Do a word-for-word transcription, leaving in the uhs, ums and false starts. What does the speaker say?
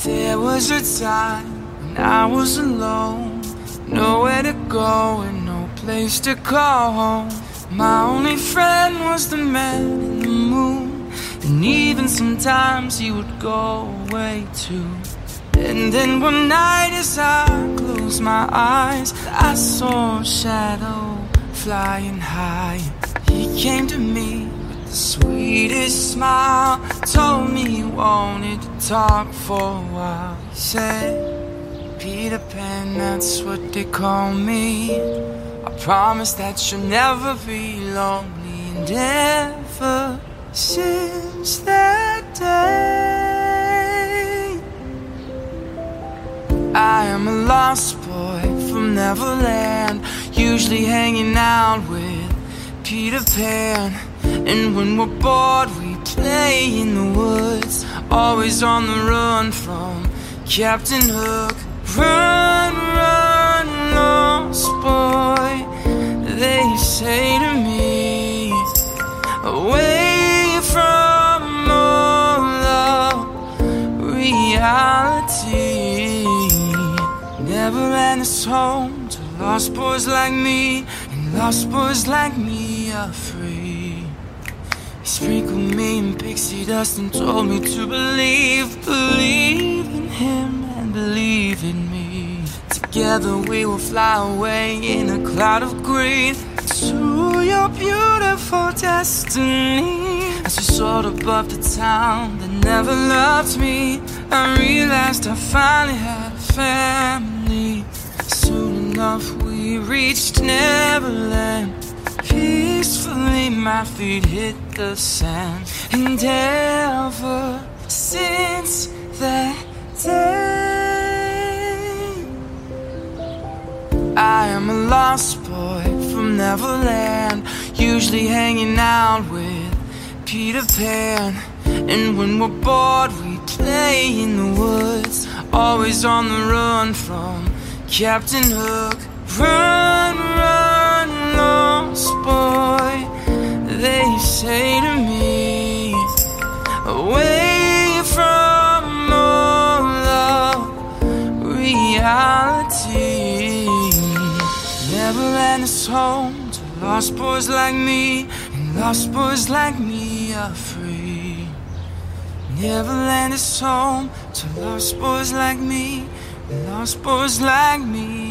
There was a time when I was alone, nowhere to go and no place to call home. My only friend was the man in the moon, and even sometimes he would go away too. And then one night as I closed my eyes, I saw a shadow flying high. He came to me with the sweetest smile, told me he wanted to talk for a while. He said, Peter Pan, that's what they call me. I promise that you'll never be lonely. And ever since that day, I am a lost boy from Neverland, usually hanging out with Peter Pan. And when we're bored we play in the woods, always on the run from Captain Hook. Run, run, lost boy, they say to me, away from all of reality. Neverland is home to lost boys like me, and lost boys like me are free. He sprinkled me in pixie dust and told me to believe, believe in him and believe in me. Together we will fly away in a cloud of green to your beautiful destiny. As we soared above the town that never loved me, I realized I finally had a family. Soon enough we reached Neverland. Peacefully my feet hit the sand. And ever since that day, I am a lost boy from Neverland, usually hanging out with Peter Pan. And when we're bored we play in the woods, always on the run from Captain Hook. Run, run, lost boy, they say to me, away from all of reality. Neverland is home to lost boys like me, and lost boys like me are free. Neverland is home to lost boys like me, and lost boys like me